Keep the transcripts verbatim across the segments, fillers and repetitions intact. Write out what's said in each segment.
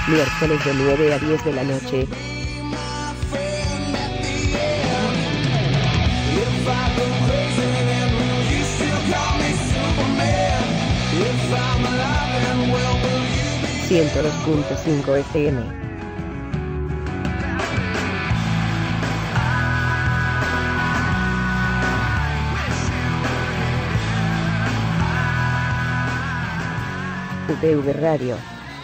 Miércoles de nueve a diez de la noche. ciento dos punto cinco F M. U P V Radio.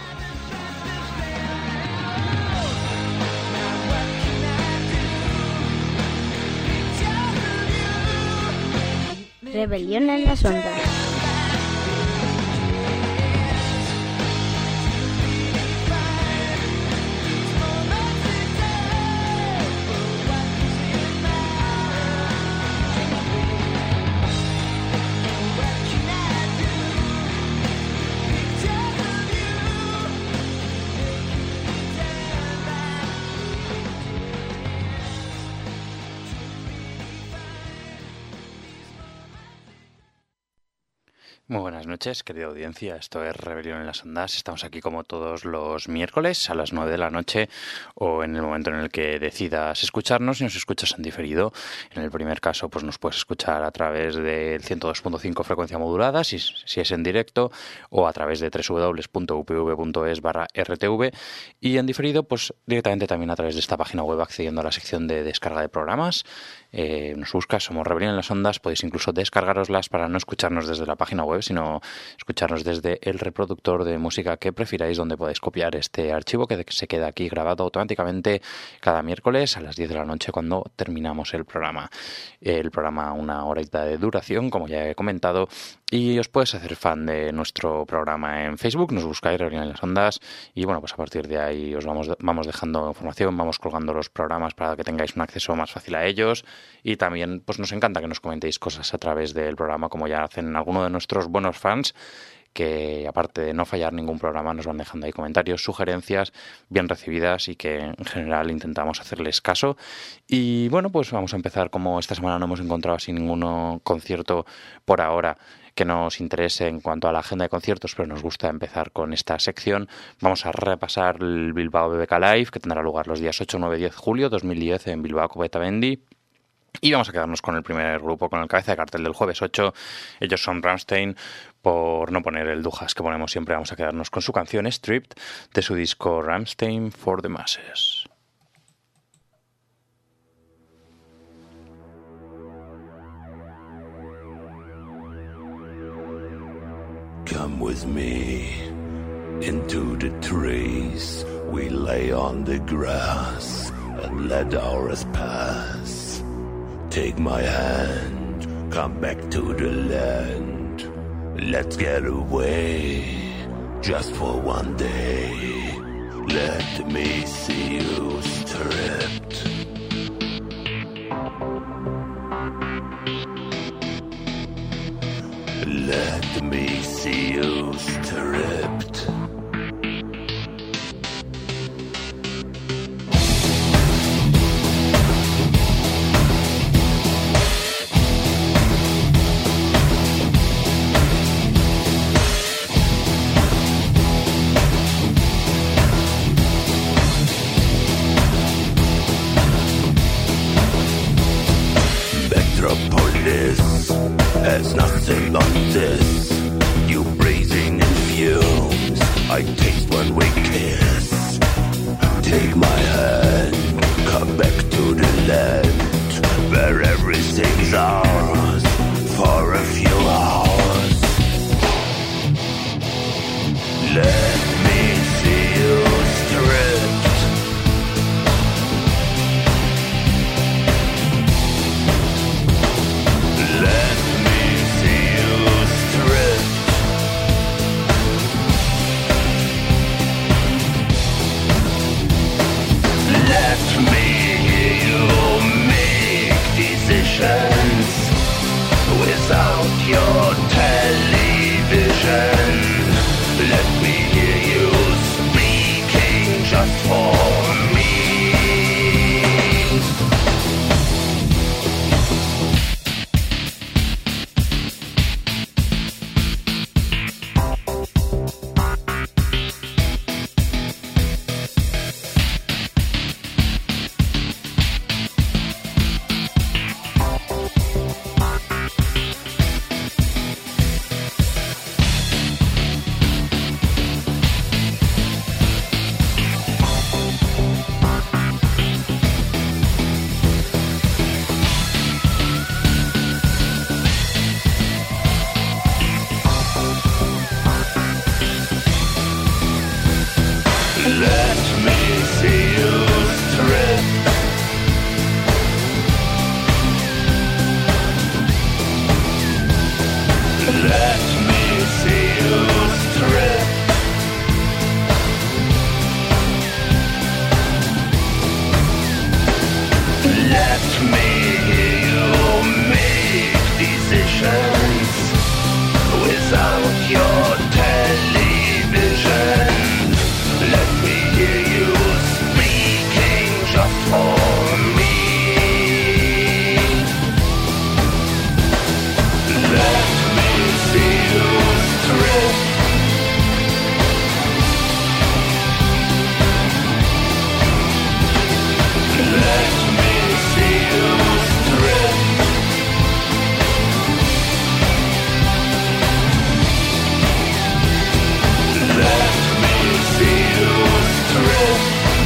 Rebelión en las ondas. Muy buenas noches, querida audiencia. Esto es Rebelión en las Ondas. Estamos aquí como todos los miércoles a las nueve de la noche o en el momento en el que decidas escucharnos y nos escuchas en diferido. En el primer caso, pues nos puedes escuchar a través del ciento dos punto cinco frecuencia modulada, si, si es en directo, o a través de doble u doble u doble u punto u p v punto es barra r t v, y en diferido, pues directamente también a través de esta página web accediendo a la sección de descarga de programas. Eh, nos buscas, somos Rebelión en las Ondas, podéis incluso descargaroslas para no escucharnos desde la página web, sino escucharnos desde el reproductor de música que prefiráis, donde podéis copiar este archivo que se queda aquí grabado automáticamente cada miércoles a las diez de la noche cuando terminamos el programa. El programa una horita de duración, como ya he comentado, y os puedes hacer fan de nuestro programa en Facebook, nos buscáis Rebelión en las Ondas y bueno, pues a partir de ahí os vamos, vamos dejando información, vamos colgando los programas para que tengáis un acceso más fácil a ellos. Y también pues nos encanta que nos comentéis cosas a través del programa, como ya hacen algunos de nuestros buenos fans, que aparte de no fallar ningún programa nos van dejando ahí comentarios, sugerencias bien recibidas y que en general intentamos hacerles caso. Y bueno, pues vamos a empezar. Como esta semana no hemos encontrado así ningún concierto por ahora que nos interese en cuanto a la agenda de conciertos, pero nos gusta empezar con esta sección. Vamos a repasar el Bilbao B B K Live, que tendrá lugar los días ocho, nueve y diez de julio de dos mil diez en Bilbao Coveta-Mendi. Y vamos a quedarnos con el primer grupo, con el cabeza de cartel del jueves ocho. Ellos son Rammstein. Por no poner el Dujas que ponemos siempre, vamos a quedarnos con su canción Stripped de su disco Rammstein for the Masses. Come with me into the trees. We lay on the grass and let ours pass. Take my hand, come back to the land. Let's get away, just for one day. Let me see you stripped. Let me see you stripped. Metropolis has nothing on this. You breathing in fumes. I taste when we kiss. Take my hand, come back to the land where everything's ours for a few hours. Let me see you stripped. Let me see you stripped. Let me hear you make decisions. Let me see you strip. Let me see you strip. Let me hear you make decisions without your television. Let me hear you speaking just for me. Let me see you strip. Let me see you strip. Let me see you strip.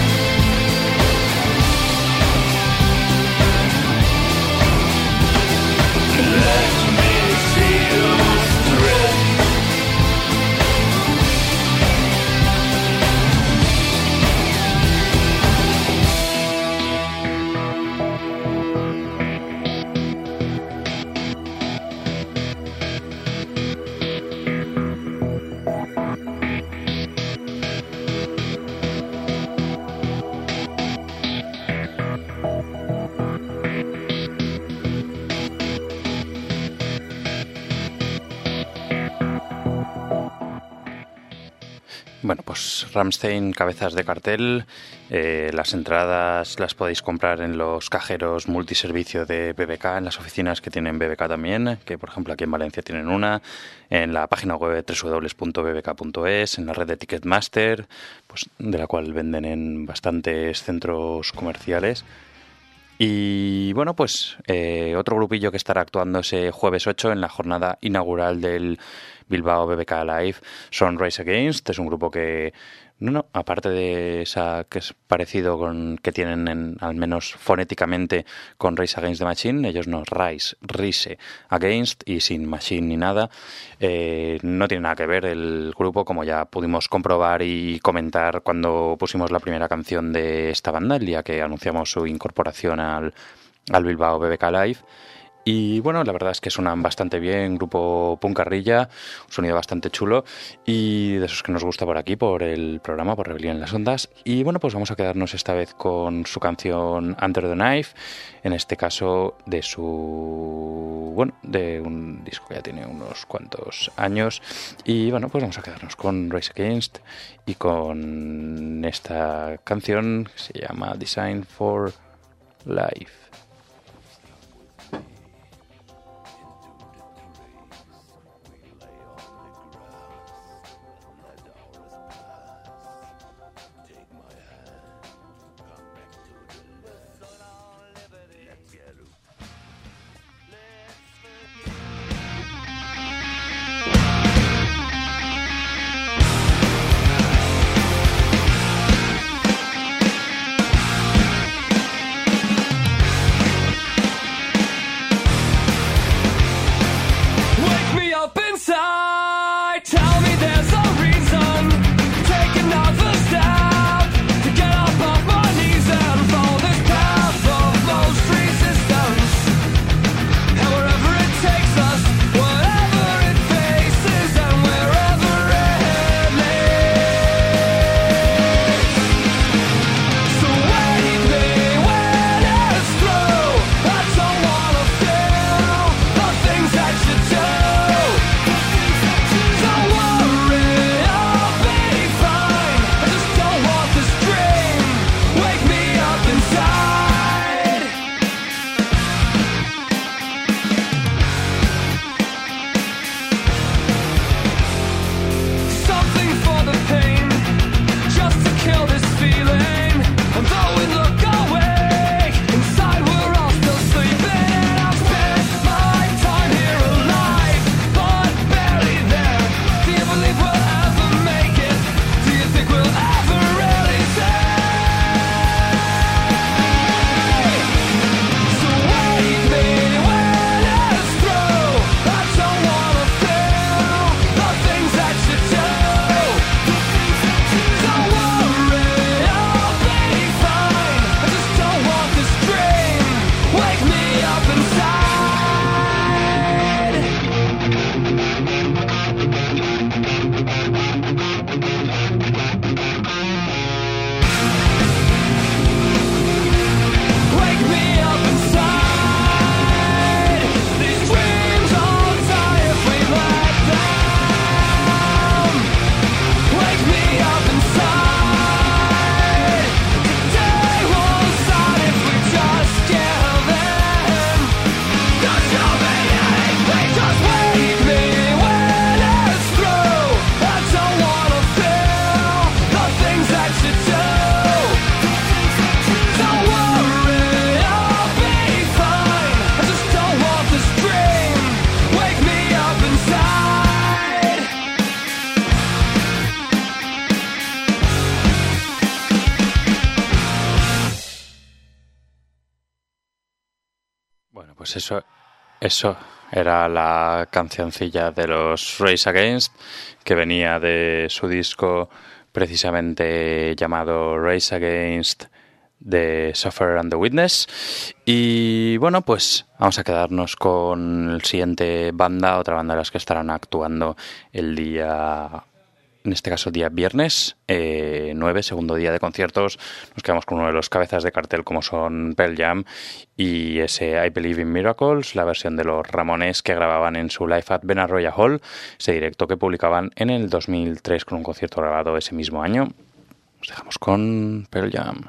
Let me see you strip. Bueno, pues Rammstein, cabezas de cartel. Eh, las entradas las podéis comprar en los cajeros multiservicio de B B K, en las oficinas que tienen B B K también, que por ejemplo aquí en Valencia tienen una, en la página web doble u doble u doble u punto b b k punto es, en la red de Ticketmaster, pues de la cual venden en bastantes centros comerciales. Y bueno, pues eh, otro grupillo que estará actuando ese jueves ocho en la jornada inaugural del Bilbao B B K Live son Rise Against. Es un grupo que, no, no, aparte de esa que es parecido con que tienen en, al menos fonéticamente con Rise Against the Machine, ellos no, Rise, Rise Against y sin Machine ni nada, eh, no tiene nada que ver el grupo, como ya pudimos comprobar y comentar cuando pusimos la primera canción de esta banda, el día que anunciamos su incorporación al, al Bilbao B B K Live. Y bueno, la verdad es que suenan bastante bien, grupo puncarrilla, un sonido bastante chulo y de esos que nos gusta por aquí, por el programa, por Rebelión en las Ondas. Y bueno, pues vamos a quedarnos esta vez con su canción Under the Knife, en este caso de su, bueno, de un disco que ya tiene unos cuantos años. Y bueno, pues vamos a quedarnos con Rise Against y con esta canción que se llama Design for Life. Pues eso, eso era la cancioncilla de los Rage Against, que venía de su disco precisamente llamado Rage Against The Sufferer and the Witness. Y bueno, pues vamos a quedarnos con el siguiente banda, otra banda de las que estarán actuando el día, en este caso día viernes eh, nueve, segundo día de conciertos. Nos quedamos con uno de los cabezas de cartel como son Pearl Jam y ese I Believe in Miracles, la versión de los Ramones que grababan en su Live at Benaroya Hall, ese directo que publicaban en el dos mil tres con un concierto grabado ese mismo año. Nos dejamos con Pearl Jam.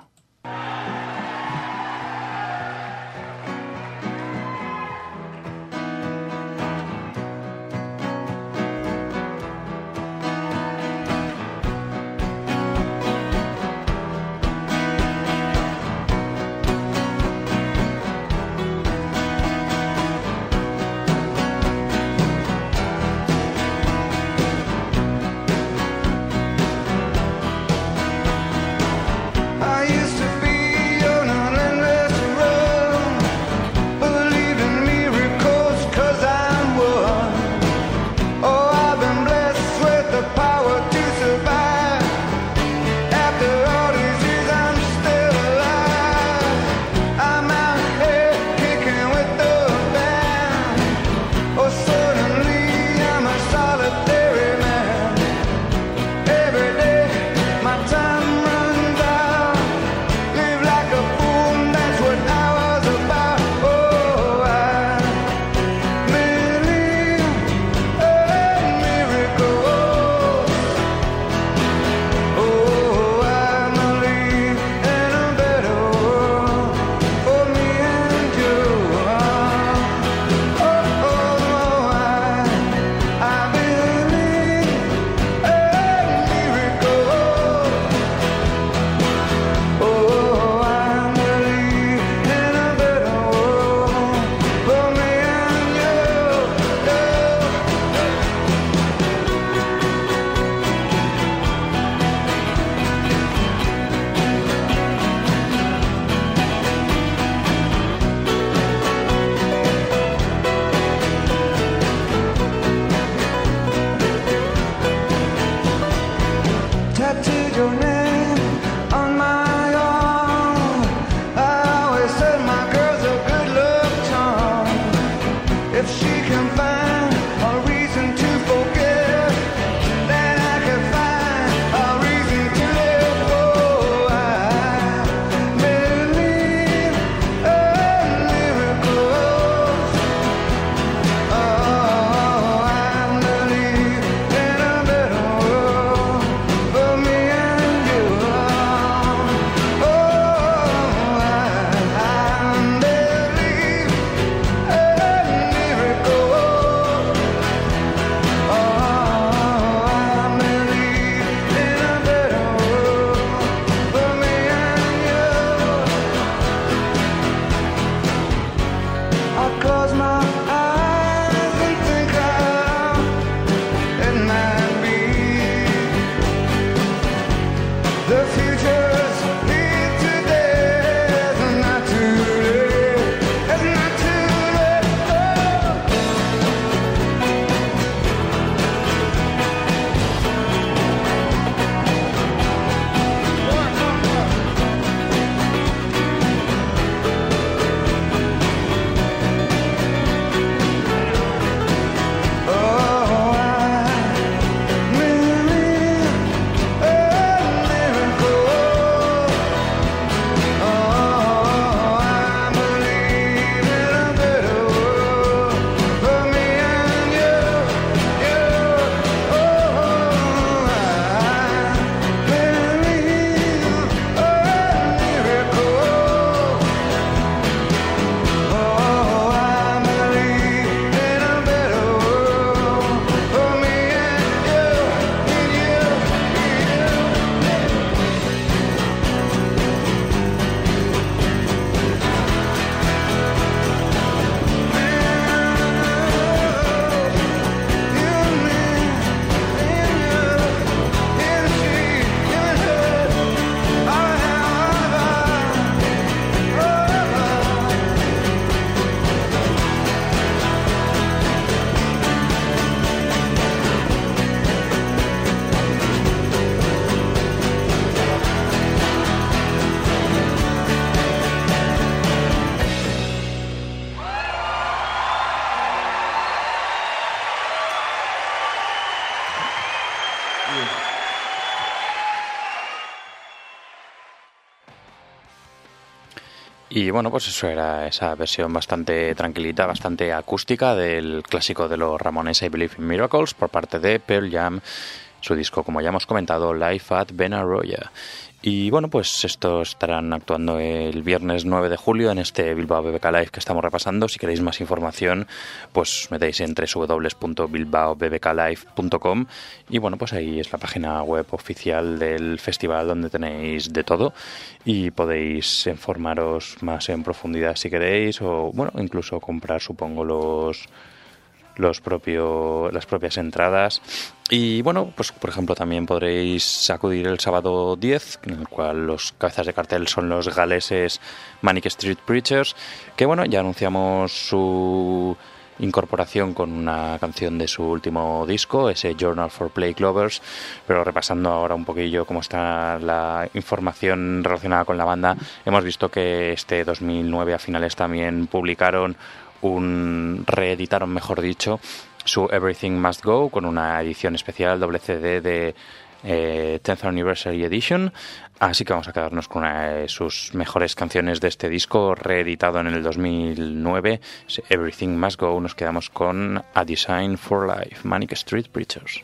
Y bueno, pues eso era esa versión bastante tranquilita, bastante acústica del clásico de los Ramones, I Believe in Miracles, por parte de Pearl Jam, su disco, como ya hemos comentado, Live at Benaroya. Y bueno, pues estos estarán actuando el viernes nueve de julio en este Bilbao B B K Live que estamos repasando. Si queréis más información, pues metéis en doble u doble u doble u punto bilbao b b k live punto com y bueno, pues ahí es la página web oficial del festival donde tenéis de todo y podéis informaros más en profundidad si queréis, o bueno, incluso comprar, supongo, los... los propios las propias entradas. Y bueno, pues por ejemplo también podréis acudir el sábado diez, en el cual los cabezas de cartel son los galeses Manic Street Preachers, que bueno, ya anunciamos su incorporación con una canción de su último disco, ese Journal for Plague Lovers, pero repasando ahora un poquillo cómo está la información relacionada con la banda, hemos visto que este dos mil nueve a finales también publicaron un reeditaron, mejor dicho, su Everything Must Go con una edición especial doble C D de eh, tenth Anniversary Edition, así que vamos a quedarnos con una de sus mejores canciones de este disco reeditado en el dos mil nueve, Everything Must Go. Nos quedamos con A Design for Life, Manic Street Preachers.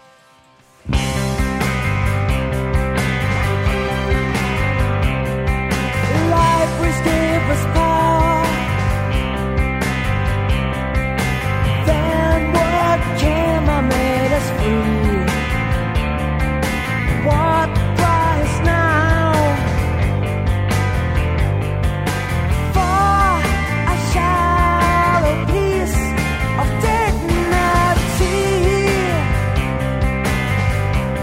Life was give us power. Came, I made us free. What price now for a shallow piece of dignity?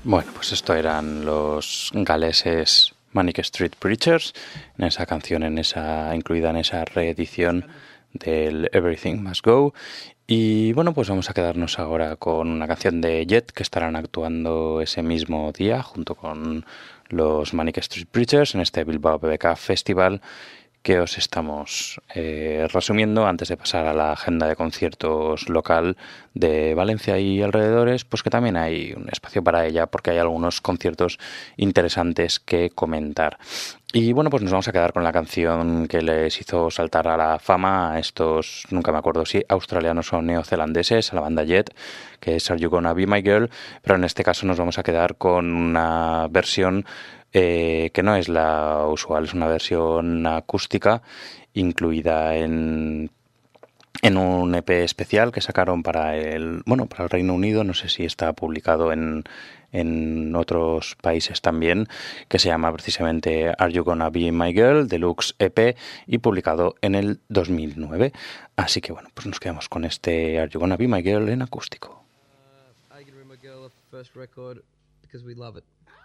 Bueno, pues esto eran los galeses Manic Street Preachers, en esa canción, en esa incluida en esa reedición del Everything Must Go. Y bueno, pues vamos a quedarnos ahora con una canción de Jet, que estarán actuando ese mismo día junto con los Manic Street Preachers en este Bilbao B B K Festival que os estamos eh, resumiendo antes de pasar a la agenda de conciertos local de Valencia y alrededores, pues que también hay un espacio para ella porque hay algunos conciertos interesantes que comentar. Y bueno, pues nos vamos a quedar con la canción que les hizo saltar a la fama a estos, nunca me acuerdo si australianos o neozelandeses, a la banda Jet, que es Are You Gonna Be My Girl, pero en este caso nos vamos a quedar con una versión Eh, que no es la usual, es una versión acústica incluida en, en un E P especial que sacaron para el, bueno, para el Reino Unido, no sé si está publicado en, en otros países también, que se llama precisamente Are You Gonna Be My Girl, Deluxe E P, y publicado en el dos mil nueve. Así que bueno, pues nos quedamos con este Are You Gonna Be My Girl en acústico. Uh, Are You Gonna Be My Girl, first record, because we love it.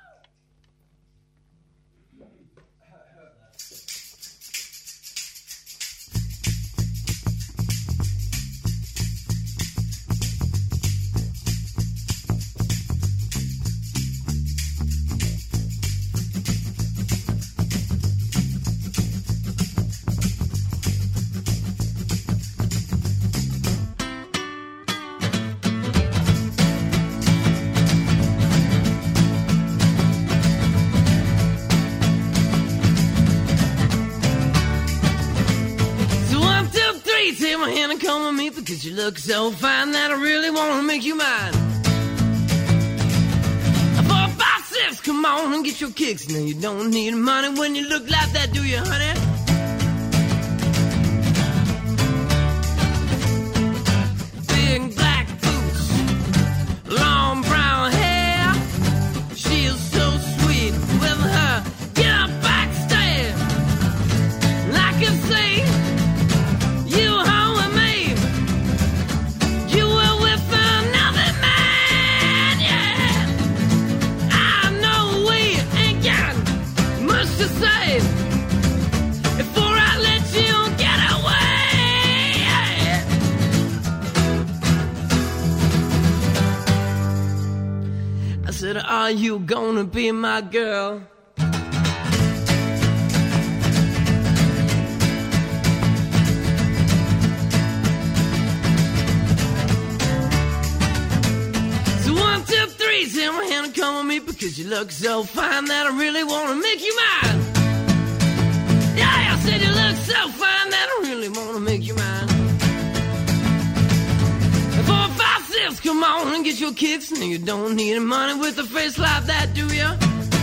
My hand and come with me because you look so fine that I really want to make you mine. Four, five, six, come on and get your kicks. Now you don't need money when you look like that, do you, honey? Big black boots, long brown hair. She is so sweet with her. Get up backstage. Like I say, you are you gonna be my girl? So one, two, three, say my hand and come with me because you look so fine that I really wanna make you mine. Yeah, I said you look so fine that I really wanna make you mine. Four, five, six, come on and get your kicks. Now you don't need money with a face like that, do ya?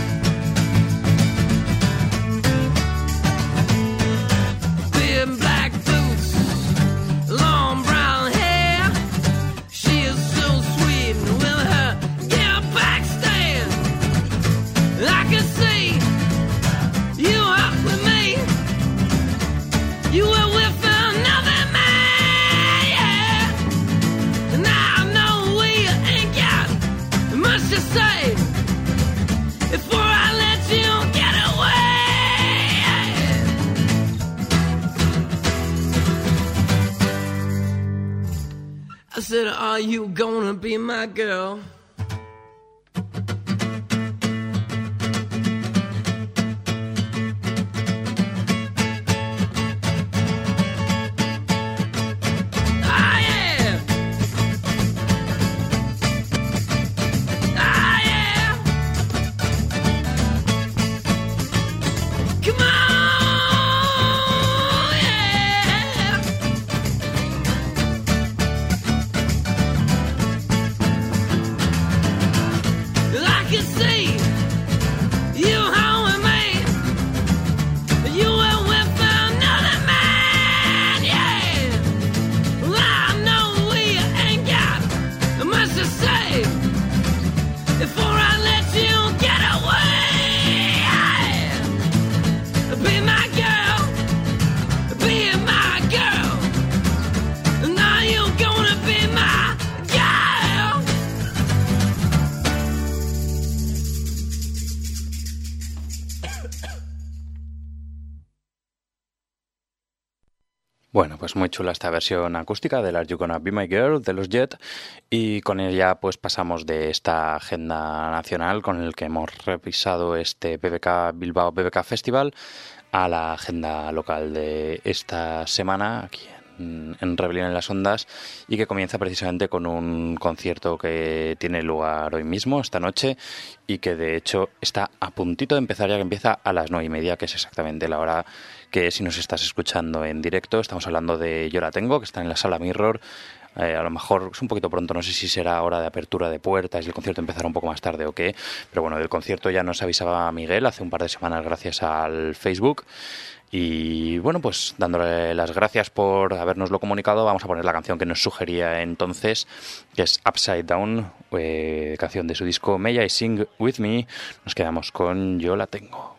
Big black boots, long brown hair. She is so sweet with her get back stand. I can see you up with me. You were with another man, yeah. And I know we ain't got much to say before I let you get away. I said, are you gonna be my girl? Bueno, pues muy chula esta versión acústica de Are You Gonna Be My Girl de los Jet, y con ella pues pasamos de esta agenda nacional con el que hemos revisado este B B K Bilbao B B K Festival a la agenda local de esta semana aquí en, en Rebelión en las Ondas, y que comienza precisamente con un concierto que tiene lugar hoy mismo, esta noche, y que de hecho está a puntito de empezar, ya que empieza a las nueve y media, que es exactamente la hora que si nos estás escuchando en directo. Estamos hablando de Yo la Tengo, que está en la Sala Mirror. Eh, a lo mejor es un poquito pronto, no sé si será hora de apertura de puertas y el concierto empezará un poco más tarde o qué, pero bueno, del concierto ya nos avisaba Miguel hace un par de semanas gracias al Facebook. Y bueno, pues dándole las gracias por habernoslo comunicado, vamos a poner la canción que nos sugería entonces, que es Upside Down, eh, canción de su disco May I Sing With Me. Nos quedamos con Yo la Tengo.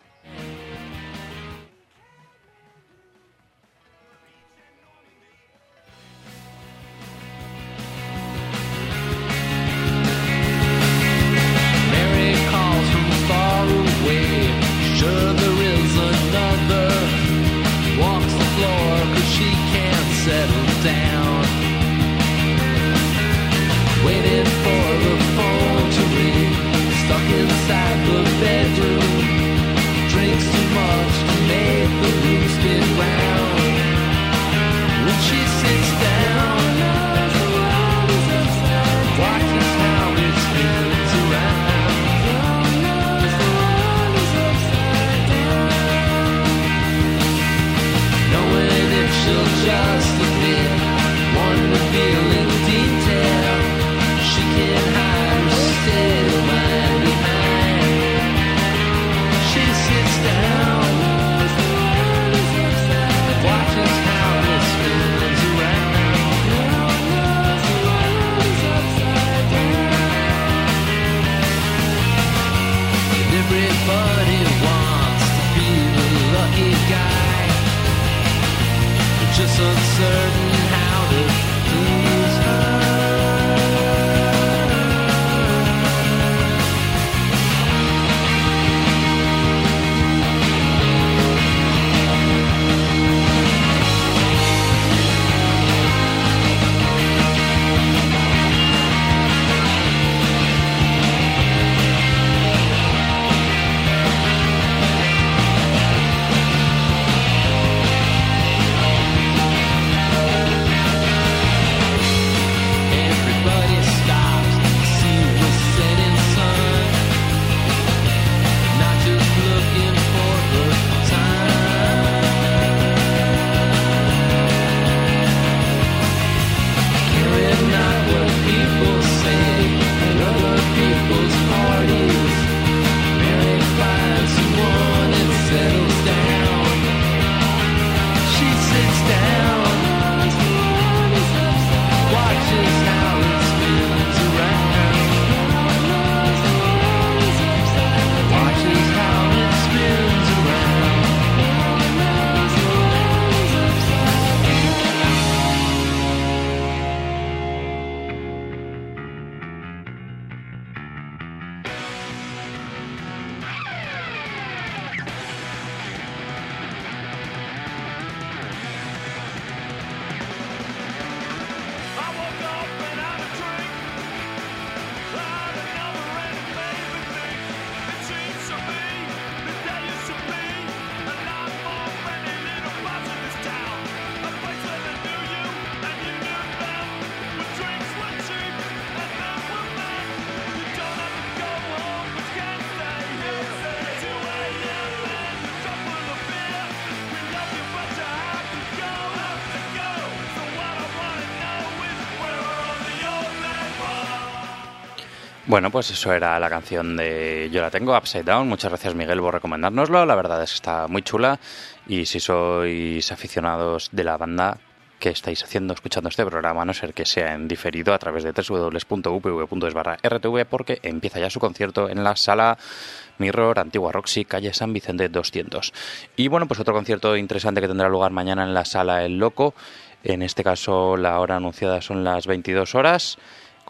Bueno, pues eso era la canción de Yo la Tengo, Upside Down. Muchas gracias, Miguel, por recomendárnoslo. La verdad es que está muy chula, y si sois aficionados de la banda, ¿qué estáis haciendo escuchando este programa? A no ser que sea en diferido a través de w w w punto u p v punto es barra r t v, porque empieza ya su concierto en la Sala Mirror, Antigua Roxy, calle San Vicente doscientos. Y bueno, pues otro concierto interesante que tendrá lugar mañana en la Sala El Loco. En este caso la hora anunciada son las veintidós horas.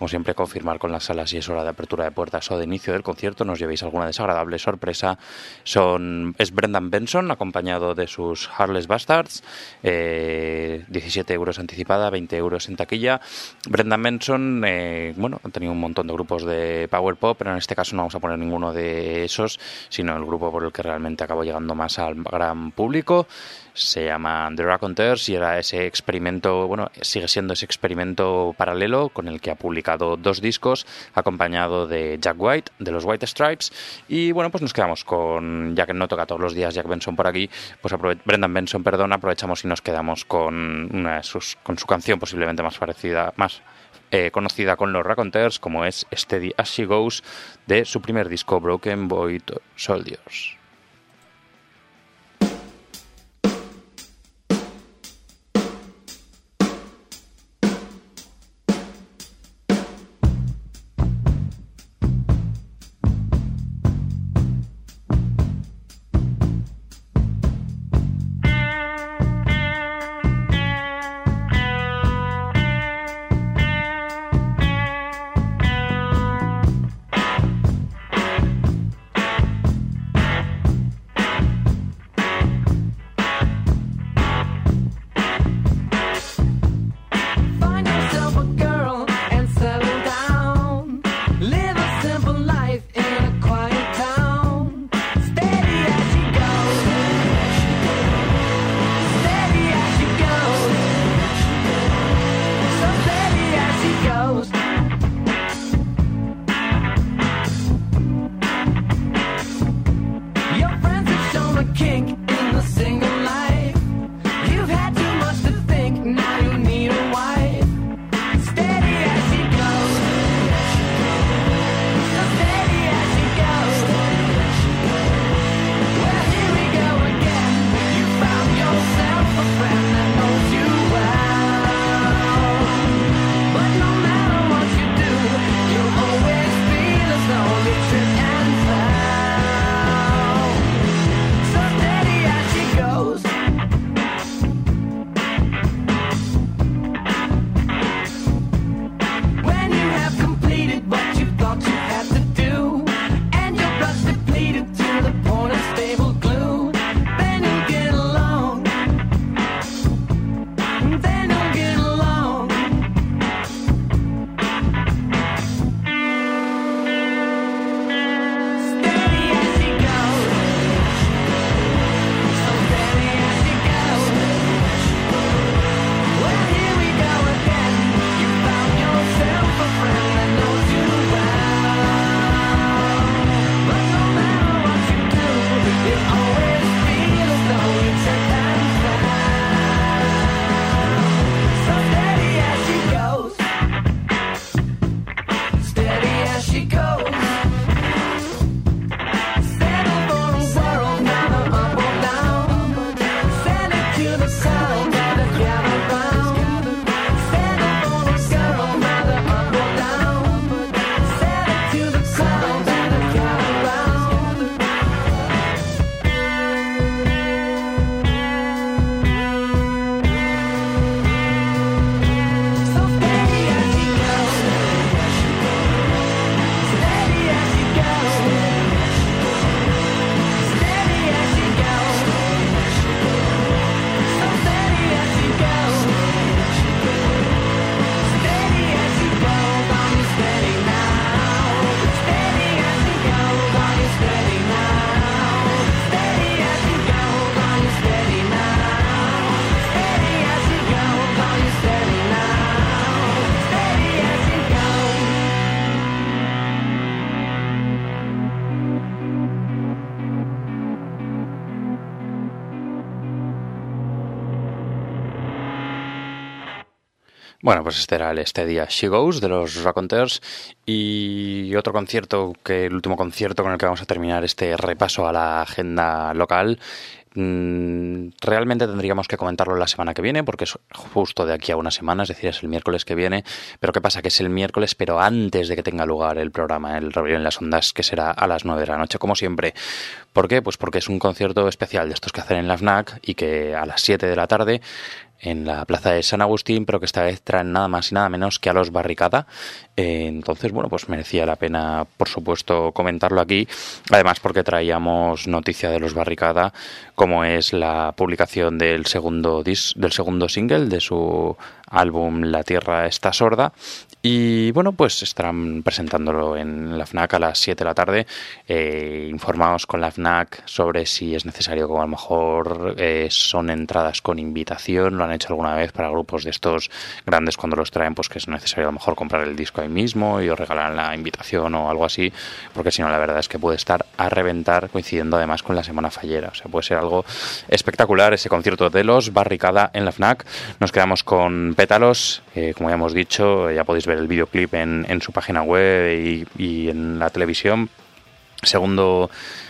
como siempre, confirmar con las salas si es hora de apertura de puertas o de inicio del concierto, no os llevéis alguna desagradable sorpresa. Son es Brendan Benson, acompañado de sus Heartless Bastards, eh, diecisiete euros anticipada, veinte euros en taquilla. Brendan Benson, eh, bueno, han tenido un montón de grupos de power pop, pero en este caso no vamos a poner ninguno de esos, sino el grupo por el que realmente acabó llegando más al gran público. Se llama The Raconteurs y era ese experimento, bueno, sigue siendo ese experimento paralelo con el que ha publicado dos discos, acompañado de Jack White, de los White Stripes. Y bueno, pues nos quedamos con, ya que no toca todos los días Jack Benson por aquí, pues aprove- Brendan Benson, perdón, aprovechamos y nos quedamos con una de sus, con su canción posiblemente más parecida, más eh, conocida con los Raconteurs, como es Steady As She Goes, de su primer disco Broken Boy Soldiers. Bueno, pues este era el Steady As She Goes de los Raconteurs, y otro concierto, que el último concierto con el que vamos a terminar este repaso a la agenda local. Realmente tendríamos que comentarlo la semana que viene, porque es justo de aquí a una semana, es decir, es el miércoles que viene. Pero ¿qué pasa? Que es el miércoles, pero antes de que tenga lugar el programa, el Rebelión en las Ondas, que será a las nueve de la noche, como siempre. ¿Por qué? Pues porque es un concierto especial de estos que hacen en la FNAC y que a las siete de la tarde en la plaza de San Agustín, pero que esta vez traen nada más y nada menos que a los Barricada. Eh, entonces, bueno, pues merecía la pena, por supuesto, comentarlo aquí. Además, porque traíamos noticia de los Barricada, como es la publicación del segundo dis- del segundo single de su álbum La Tierra está sorda. Y bueno, pues estarán presentándolo en la FNAC a las siete de la tarde. Eh, informaos con la FNAC sobre si es necesario, como a lo mejor eh, son entradas con invitación, lo han hecho alguna vez para grupos de estos grandes cuando los traen, pues que es necesario a lo mejor comprar el disco ahí mismo y os regalan la invitación o algo así, porque si no la verdad es que puede estar a reventar, coincidiendo además con la Semana Fallera. O sea, puede ser algo espectacular ese concierto de los Barricada en la FNAC. Nos quedamos con Pétalos, eh, como ya hemos dicho, ya podéis ver el videoclip en, en su página web y, y en la televisión. Segundo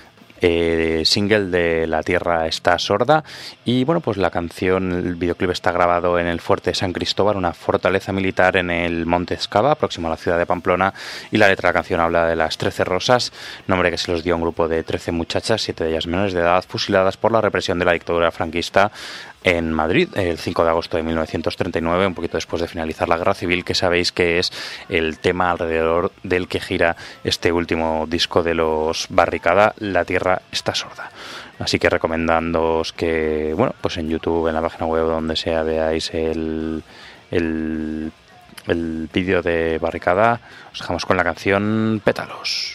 eh, single de La Tierra está sorda. Y bueno, pues la canción, el videoclip está grabado en el Fuerte de San Cristóbal, una fortaleza militar en el Monte Escava, próximo a la ciudad de Pamplona, y la letra de la canción habla de las trece rosas, nombre que se los dio a un grupo de trece muchachas, siete de ellas menores de edad, fusiladas por la represión de la dictadura franquista en Madrid el cinco de agosto de mil novecientos treinta y nueve, un poquito después de finalizar la Guerra Civil, que sabéis que es el tema alrededor del que gira este último disco de los Barricada, La Tierra está sorda. Así que recomendándoos que, bueno, pues en YouTube, en la página web, donde sea, veáis el, el, el vídeo de Barricada. Os dejamos con la canción Pétalos.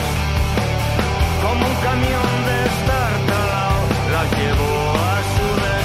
Como un camión destartalado las llevó a su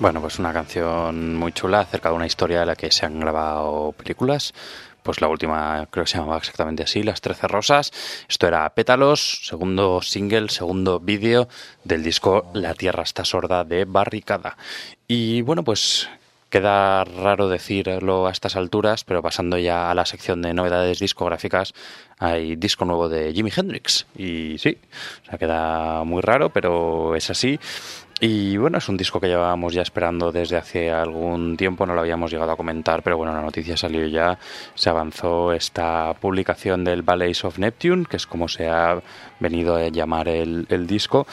Bueno, pues una canción muy chula acerca de una historia de la que se han grabado películas. Pues la última creo que se llamaba exactamente así, Las Trece Rosas. Esto era Pétalos, segundo single, segundo vídeo del disco La Tierra está sorda de Barricada. Y bueno, pues queda raro decirlo a estas alturas, pero pasando ya a la sección de novedades discográficas, hay disco nuevo de Jimi Hendrix. Y sí, o sea, queda muy raro, pero es así. Y bueno, es un disco que llevábamos ya esperando desde hace algún tiempo, no lo habíamos llegado a comentar, pero bueno, la noticia salió ya, se avanzó esta publicación del Valleys of Neptune, que es como se ha venido a llamar el, el disco,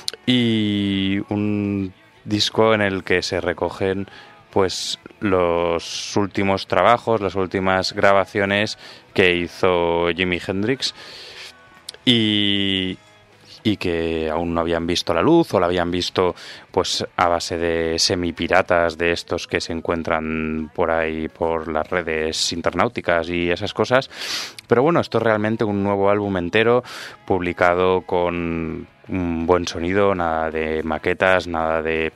y un disco en el que se recogen pues los últimos trabajos, las últimas grabaciones que hizo Jimi Hendrix, y... y que aún no habían visto la luz o la habían visto pues a base de semipiratas de estos que se encuentran por ahí por las redes internauticas y esas cosas. Pero bueno, esto es realmente un nuevo álbum entero publicado con un buen sonido, nada de maquetas, nada de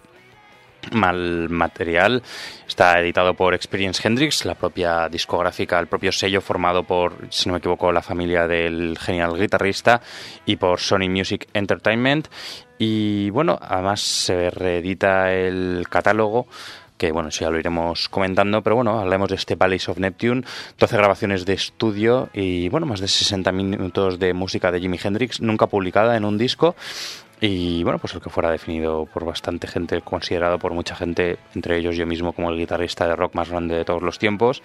mal material. Está editado por Experience Hendrix, la propia discográfica, el propio sello formado por, si no me equivoco, la familia del genial guitarrista, y por Sony Music Entertainment. Y bueno, además se reedita el catálogo, que bueno, eso ya lo iremos comentando, pero bueno, hablemos de este Valleys of Neptune, doce grabaciones de estudio y bueno, más de sesenta minutos de música de Jimi Hendrix, nunca publicada en un disco. Y bueno, pues el que fuera definido por bastante gente, considerado por mucha gente, entre ellos yo mismo, como el guitarrista de rock más grande de todos los tiempos.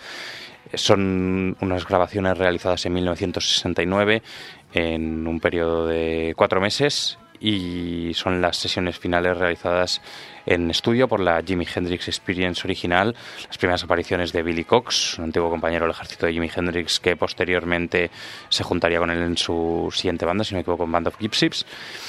Son unas grabaciones realizadas en mil novecientos sesenta y nueve, en un periodo de cuatro meses, y son las sesiones finales realizadas en estudio por la Jimi Hendrix Experience original, las primeras apariciones de Billy Cox, un antiguo compañero del ejército de Jimi Hendrix que posteriormente se juntaría con él en su siguiente banda, si no me equivoco, en Band of Gypsies.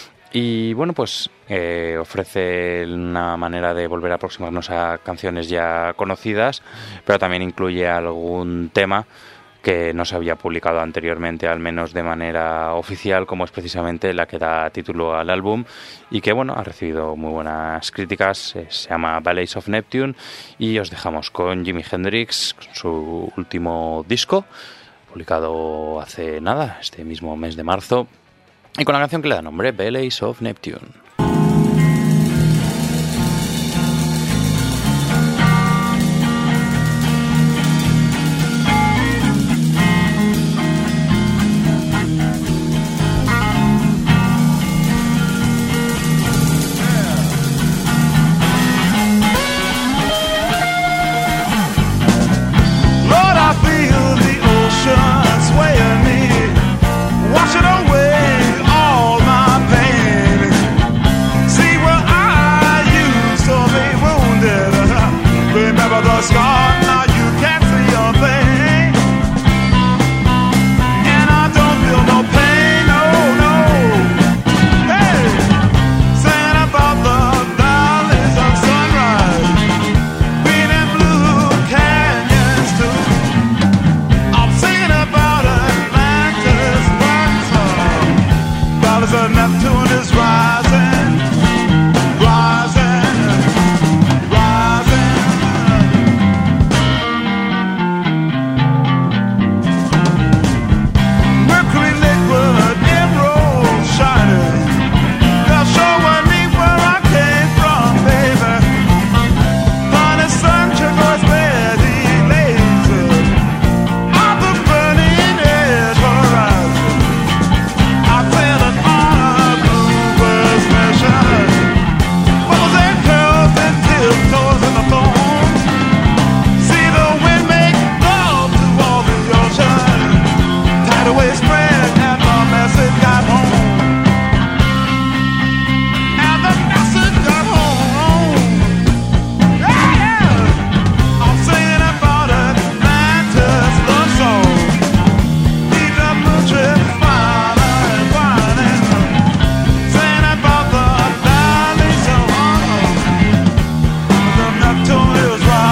Y bueno, pues eh, ofrece una manera de volver a aproximarnos a canciones ya conocidas, pero también incluye algún tema que no se había publicado anteriormente, al menos de manera oficial, como es precisamente la que da título al álbum y que bueno, ha recibido muy buenas críticas. Eh, se llama Valleys of Neptune y os dejamos con Jimi Hendrix, con su último disco, publicado hace nada, este mismo mes de marzo, y con la canción que le da nombre, Valleys of Neptune.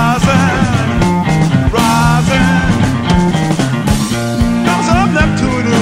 Neptune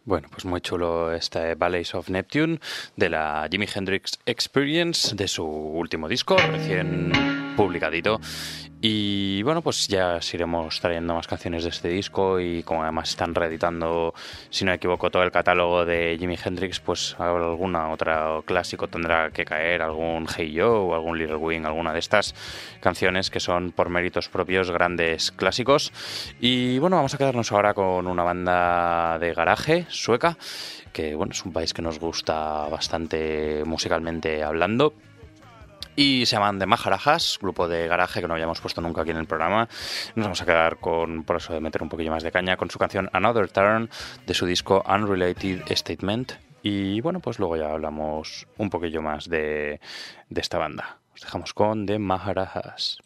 Bueno, pues muy chulo este Valleys of Neptune de la Jimi Hendrix Experience, de su último disco, recién publicadito. Y bueno, pues ya os iremos trayendo más canciones de este disco, y como además están reeditando, si no me equivoco, todo el catálogo de Jimi Hendrix, pues alguna otra clásico tendrá que caer, algún Hey Joe o algún Little Wing, alguna de estas canciones que son por méritos propios grandes clásicos. Y bueno, vamos a quedarnos ahora con una banda de garaje sueca, que bueno, es un país que nos gusta bastante musicalmente hablando. Y se llaman The Maharajas, grupo de garaje que no habíamos puesto nunca aquí en el programa. Nos vamos a quedar con, por eso de meter un poquillo más de caña, con su canción Another Turn de su disco Unrelated Statement. Y bueno, pues luego ya hablamos un poquillo más de, de esta banda. Os dejamos con The Maharajas.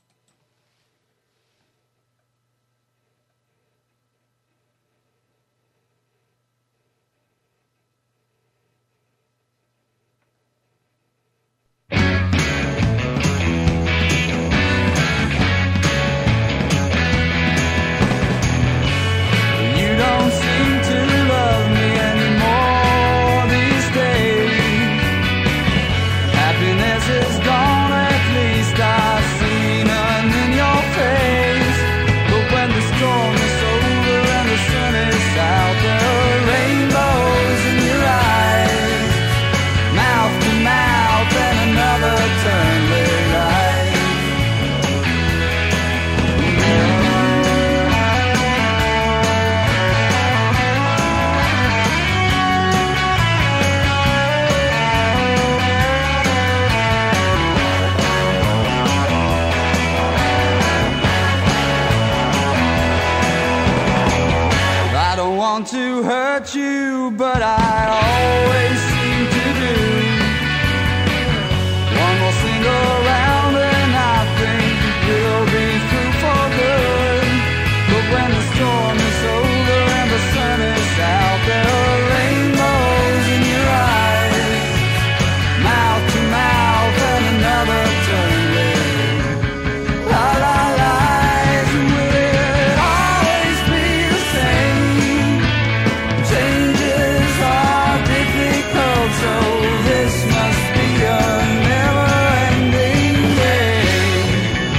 To hurt you, but I always seem to do. One more single round and I think we'll be through for good. But when the storm is over and the sun is out, there are rainbows in your eyes, mouth to mouth and another turn red. La la lies, and will it always be the same? Changes are difficult, so this must be a never-ending game.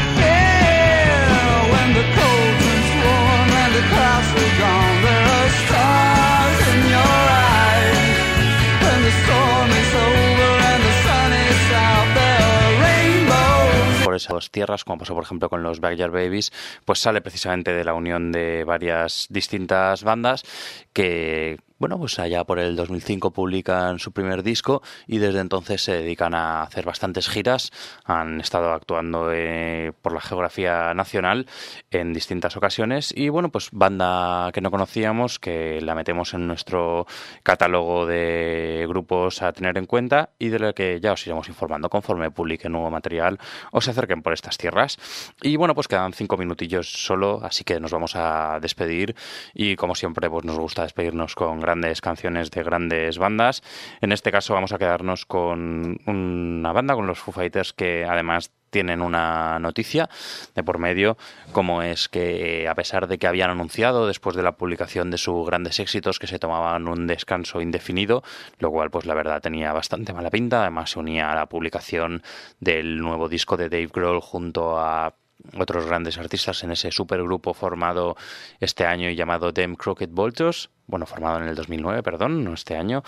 Yeah, when the cold turns warm and the clouds are gone, there are stars in your eyes. When the storm is over and the sun is out, there are rainbows. Por esas tierras, como pasó por ejemplo con los Backyard Babies, pues sale precisamente de la unión de varias distintas bandas que, bueno, pues allá por el dos mil cinco publican su primer disco y desde entonces se dedican a hacer bastantes giras. Han estado actuando eh, por la geografía nacional en distintas ocasiones y, bueno, pues banda que no conocíamos, que la metemos en nuestro catálogo de grupos a tener en cuenta y de lo que ya os iremos informando conforme publique nuevo material o se acerquen por estas tierras. Y bueno, pues quedan cinco minutillos solo, así que nos vamos a despedir y, como siempre, pues nos gusta despedirnos con grandes canciones de grandes bandas. En este caso vamos a quedarnos con una banda, con los Foo Fighters, que además tienen una noticia de por medio, como es que a pesar de que habían anunciado después de la publicación de sus grandes éxitos que se tomaban un descanso indefinido, lo cual pues la verdad tenía bastante mala pinta. Además se unía a la publicación del nuevo disco de Dave Grohl junto a otros grandes artistas en ese supergrupo formado este año y llamado Them Crooked Vultures, bueno, formado en el dos mil nueve, perdón, no este año.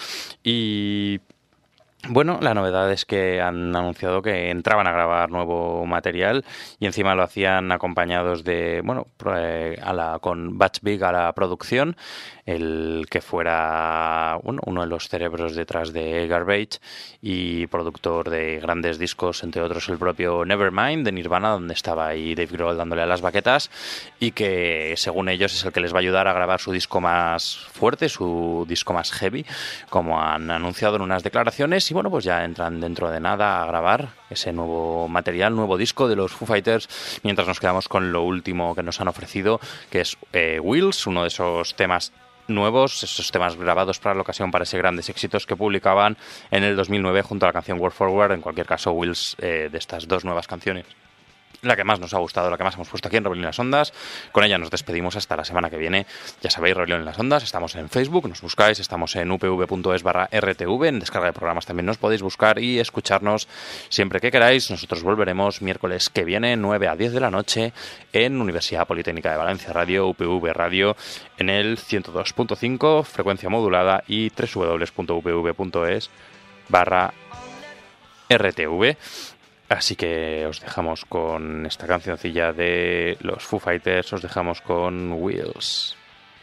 Y bueno, la novedad es que han anunciado que entraban a grabar nuevo material y encima lo hacían acompañados de, bueno, a la, con Butch Vig a la producción, el que fuera bueno, uno de los cerebros detrás de Garbage y productor de grandes discos, entre otros el propio Nevermind de Nirvana, donde estaba ahí Dave Grohl dándole a las baquetas, y que según ellos es el que les va a ayudar a grabar su disco más fuerte, su disco más heavy, como han anunciado en unas declaraciones. Y bueno, pues ya entran dentro de nada a grabar ese nuevo material, nuevo disco de los Foo Fighters, mientras nos quedamos con lo último que nos han ofrecido, que es eh, Wheels, uno de esos temas nuevos, esos temas grabados para la ocasión, para ese grandes éxitos que publicaban en el dos mil nueve junto a la canción Word Forward. En cualquier caso, Wheels, eh, de estas dos nuevas canciones, la que más nos ha gustado, la que más hemos puesto aquí en Rebelión en las Ondas. Con ella nos despedimos hasta la semana que viene. Ya sabéis, Rebelión en las Ondas, estamos en Facebook, nos buscáis, estamos en upv.es barra rtv, en descarga de programas también nos podéis buscar y escucharnos siempre que queráis. Nosotros volveremos miércoles que viene, nueve a diez de la noche, en Universidad Politécnica de Valencia Radio, U P V Radio, en el ciento dos punto cinco, frecuencia modulada, y www.upv.es barra rtv. Así que os dejamos con esta cancioncilla de los Foo Fighters, os dejamos con Wheels.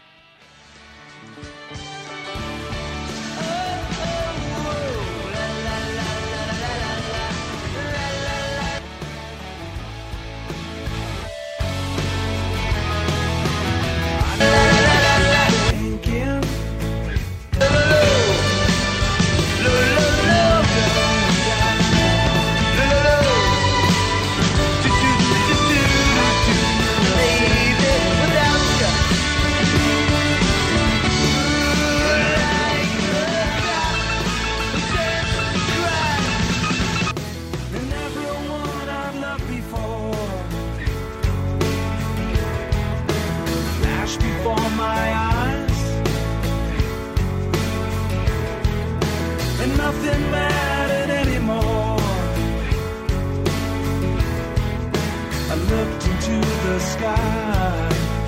Nothing mattered anymore. I looked into the sky.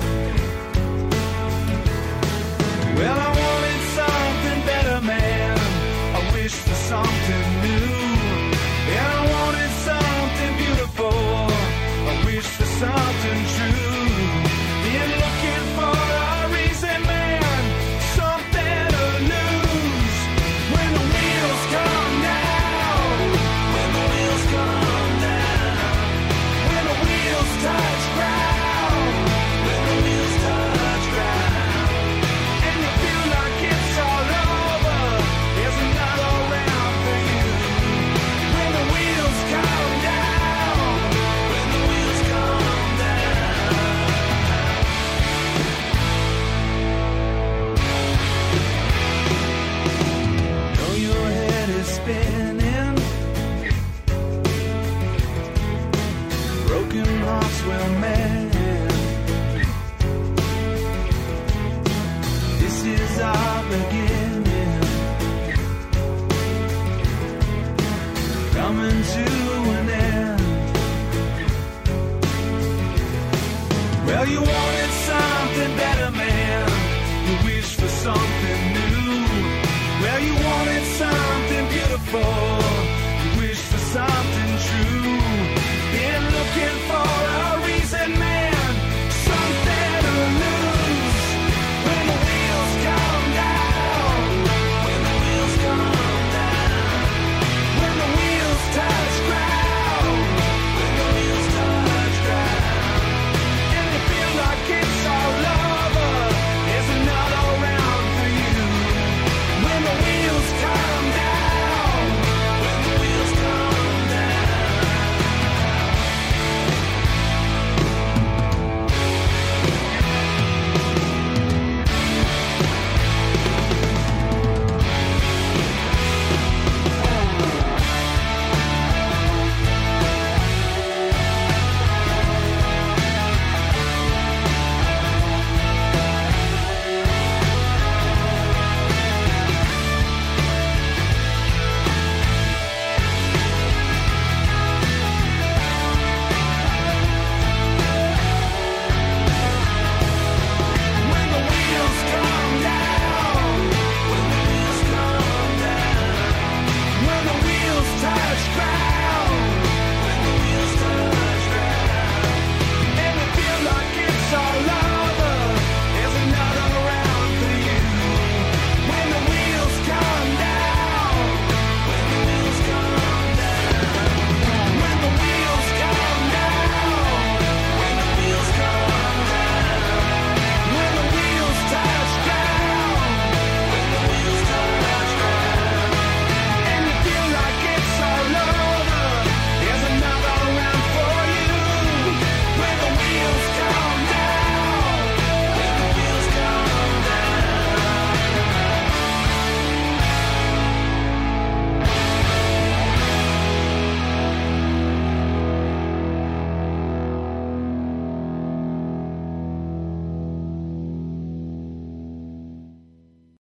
Well, I wanted something better, man. I wished for something new. And I wanted something beautiful. I wished for something true. Been looking for a reason, man. Something to lose. When the wheels come down, when the wheels come down, when the wheels touch ground, when the wheels touch ground, and you feel like it's all over, there's another round for you. When the wheels come down, when the wheels come down. Know your head is spinning, broken hearts will mend. This is our beginning, coming to an end. Well, you wanted something better, man. You wished for something new. Well, you wanted something beautiful.